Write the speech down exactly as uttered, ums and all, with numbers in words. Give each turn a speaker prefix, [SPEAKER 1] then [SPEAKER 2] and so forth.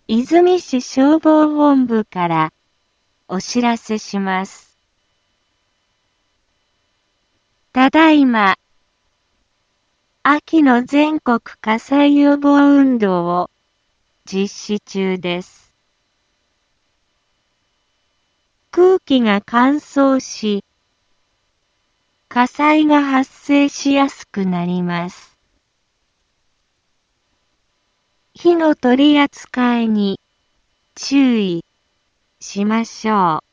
[SPEAKER 1] 泉市消防本部からお知らせします。ただいま、秋の全国火災予防運動を実施中です。空気が乾燥し、火災が発生しやすくなります。火の取り扱いに注意しましょう。